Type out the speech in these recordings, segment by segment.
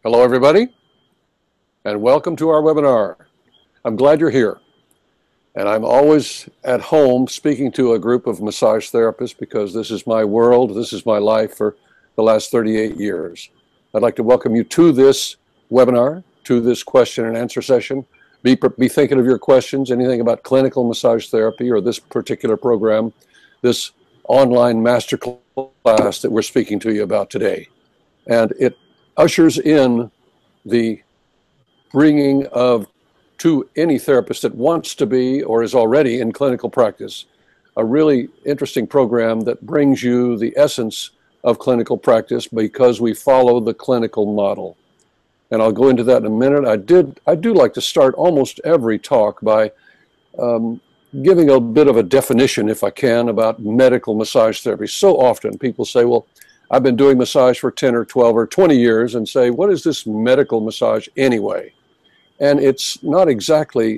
Hello, everybody, and welcome to our webinar. I'm glad you're here. And I'm always at home speaking to a group of massage therapists because this is my world, this is my life for the last 38 years. I'd like to welcome you to this webinar, to this question and answer session. Be thinking of your questions, anything about clinical massage therapy or this particular program, this online master class that we're speaking to you about today. And it ushers in the bringing of to any therapist that wants to be or is already in clinical practice, a really interesting program that brings you the essence of clinical practice because we follow the clinical model. And I'll go into that in a minute. I do like to start almost every talk by giving a bit of a definition, if I can, about medical massage therapy. So often people say, well, I've been doing massage for 10 or 12 or 20 years and say, what is this medical massage anyway? And it's not exactly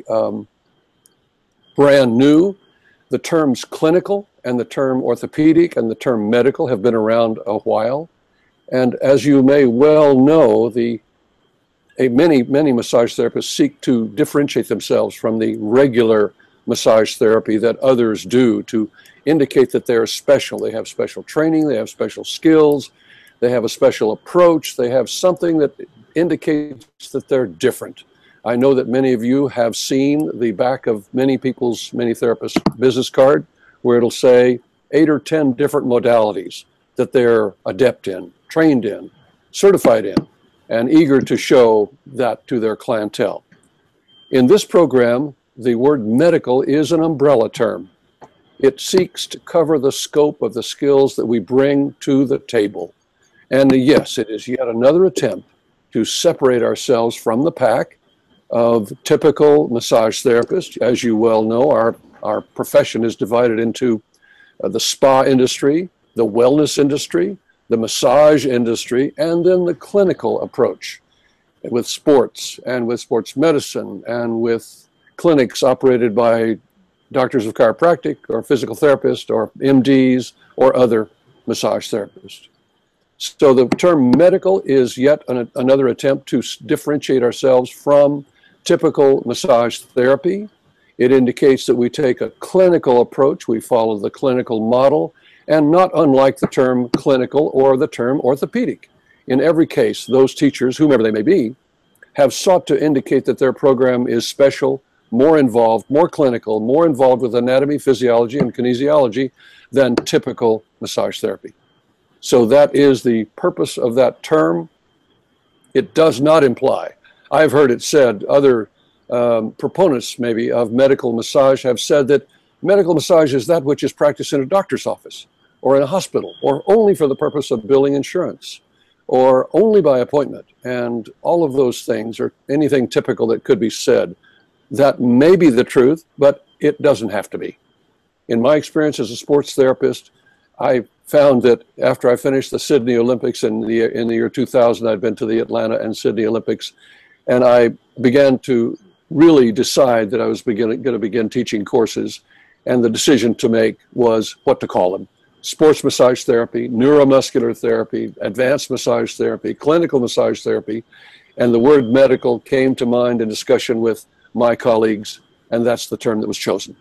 brand new. The terms clinical and the term orthopedic and the term medical have been around a while. And as you may well know, many massage therapists seek to differentiate themselves from the regular massage therapy that others do to indicate that they're special. They have special training, they have special skills, they have a special approach, they have something that indicates that they're different. I know that many of you have seen the back of many therapists' business card where it'll say 8 or 10 different modalities that they're adept in, trained in, certified in, and eager to show that to their clientele. In this program, the word medical is an umbrella term. It seeks to cover the scope of the skills that we bring to the table. And yes, it is yet another attempt to separate ourselves from the pack of typical massage therapists. As you well know, our profession is divided into the spa industry, the wellness industry, the massage industry, and then the clinical approach with sports and with sports medicine and with clinics operated by doctors of chiropractic or physical therapists or MDs or other massage therapists. So the term medical is yet another attempt to differentiate ourselves from typical massage therapy. It indicates that we take a clinical approach, we follow the clinical model, and not unlike the term clinical or the term orthopedic. In every case, those teachers, whomever they may be, have sought to indicate that their program is special, more involved, more clinical, more involved with anatomy, physiology, and kinesiology than typical massage therapy. So that is the purpose of that term. It does not imply, I've heard it said, other proponents maybe of medical massage have said that medical massage is that which is practiced in a doctor's office or in a hospital or only for the purpose of billing insurance or only by appointment. And all of those things or anything typical that could be said. That may be the truth, but it doesn't have to be. In my experience as a sports therapist, I found that after I finished the Sydney Olympics in the year 2000, I'd been to the Atlanta and Sydney Olympics, and I began to really decide that I was going to begin teaching courses, and the decision to make was what to call them. Sports massage therapy, neuromuscular therapy, advanced massage therapy, clinical massage therapy, and the word medical came to mind in discussion with my colleagues, and that's the term that was chosen.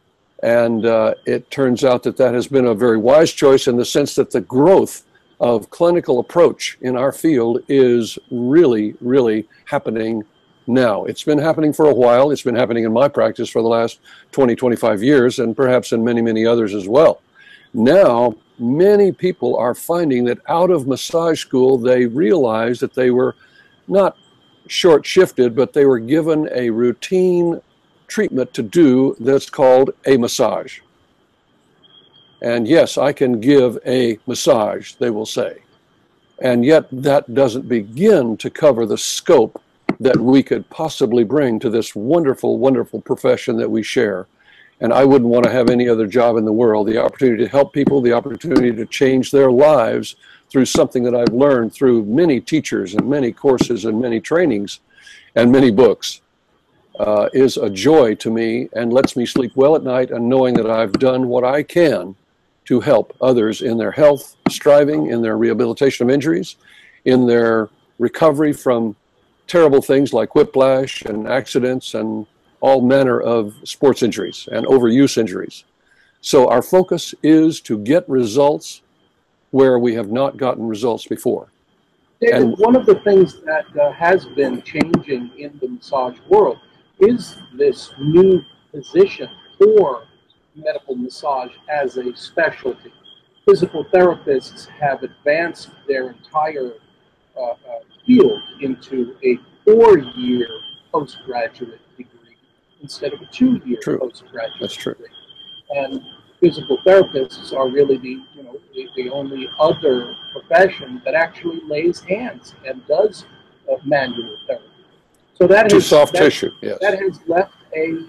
And it turns out that that has been a very wise choice in the sense that the growth of clinical approach in our field is really, really happening now. It's been happening for a while. It's been happening in my practice for the last 20, 25 years, and perhaps in many, many others as well. Now, many people are finding that out of massage school, they realize that they were not short-shifted, but they were given a routine treatment to do that's called a massage. And yes, I can give a massage, they will say. And yet that doesn't begin to cover the scope that we could possibly bring to this wonderful, wonderful profession that we share. And I wouldn't want to have any other job in the world. The opportunity to help people, the opportunity to change their lives through something that I've learned through many teachers and many courses and many trainings and many books is a joy to me and lets me sleep well at night and knowing that I've done what I can to help others in their health, striving, in their rehabilitation of injuries, in their recovery from terrible things like whiplash and accidents and all manner of sports injuries and overuse injuries. So our focus is to get results where we have not gotten results before. David, and one of the things that has been changing in the massage world is this new position for medical massage as a specialty. Physical therapists have advanced their entire field into a 4-year postgraduate degree instead of a 2-year postgraduate degree. And physical therapists are really the only other profession that actually lays hands and does manual therapy. So that has tissue, yes. That has left a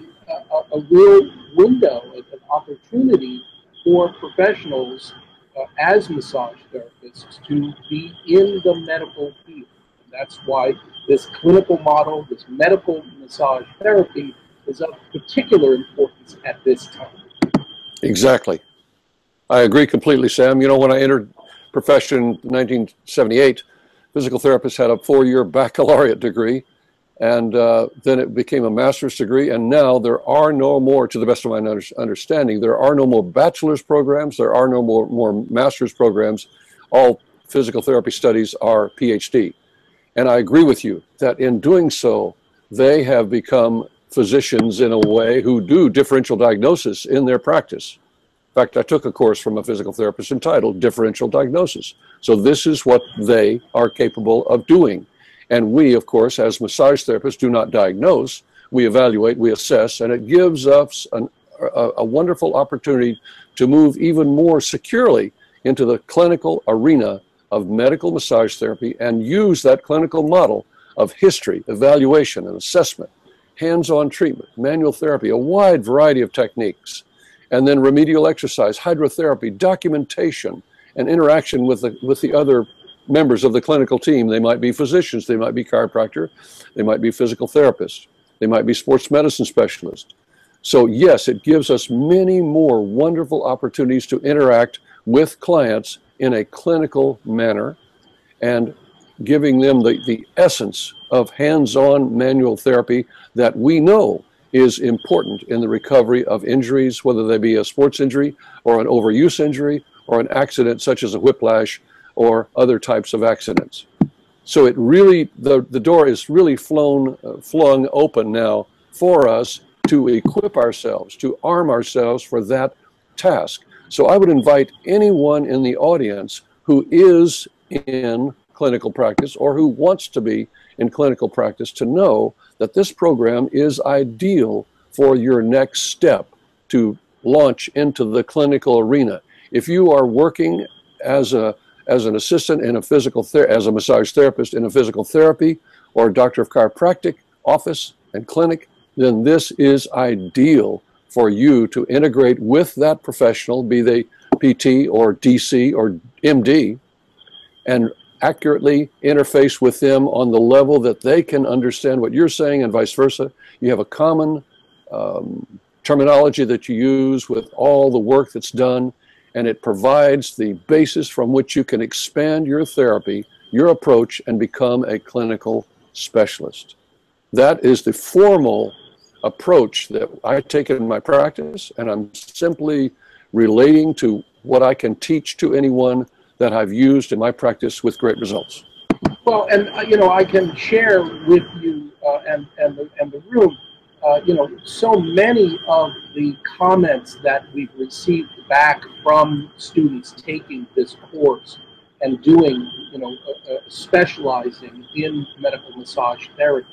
real window, an opportunity for professionals as massage therapists to be in the medical field. And that's why this clinical model, this medical massage therapy, is of particular importance at this time. Exactly. I agree completely, Sam. You know, when I entered profession in 1978, physical therapists had a 4-year baccalaureate degree, and then it became a master's degree, and now there are no more, to the best of my understanding, there are no more bachelor's programs, there are no more master's programs. All physical therapy studies are PhD. And I agree with you that in doing so, they have become physicians in a way who do differential diagnosis in their practice. In fact, I took a course from a physical therapist entitled Differential Diagnosis. So this is what they are capable of doing. And we, of course, as massage therapists, do not diagnose. We evaluate, we assess, and it gives us a wonderful opportunity to move even more securely into the clinical arena of medical massage therapy and use that clinical model of history, evaluation, and assessment, hands-on treatment, manual therapy, a wide variety of techniques, and then remedial exercise, hydrotherapy, documentation, and interaction with the other members of the clinical team. They might be physicians, they might be chiropractor, they might be physical therapists, they might be sports medicine specialists. So yes, it gives us many more wonderful opportunities to interact with clients in a clinical manner and giving them the essence of hands-on manual therapy that we know is important in the recovery of injuries, whether they be a sports injury or an overuse injury or an accident such as a whiplash or other types of accidents. So it really, the door is really flung open now for us to equip ourselves, to arm ourselves for that task. So I would invite anyone in the audience who is in clinical practice or who wants to be in clinical practice to know that this program is ideal for your next step to launch into the clinical arena. If you are working as an assistant in a as a massage therapist in a physical therapy or doctor of chiropractic office and clinic, then this is ideal for you to integrate with that professional, be they PT or DC or MD, and accurately interface with them on the level that they can understand what you're saying and vice versa. You have a common terminology that you use with all the work that's done, and it provides the basis from which you can expand your therapy, your approach, and become a clinical specialist. That is the formal approach that I take in my practice, and I'm simply relating to what I can teach to anyone that I've used in my practice with great results. Well, and I can share with you and the room, so many of the comments that we've received back from students taking this course and doing, specializing in medical massage therapy,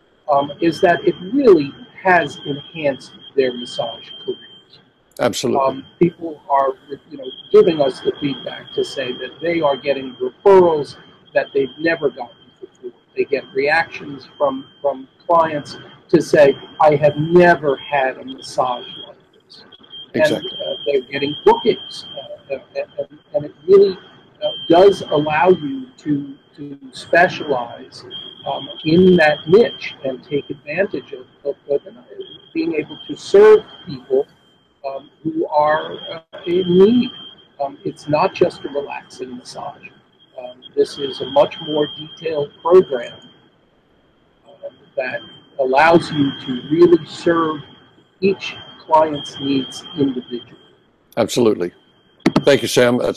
is that it really has enhanced their massage careers. Absolutely. People are, giving us the feedback to say that they are getting referrals that they've never gotten before. They get reactions from clients to say, I have never had a massage like this. Exactly. And they're getting bookings. And it really does allow you to specialize in that niche and take advantage of being able to serve people who are in need. It's not just a relaxing massage. this is a much more detailed program that allows you to really serve each client's needs individually. Absolutely. Thank you, Sam.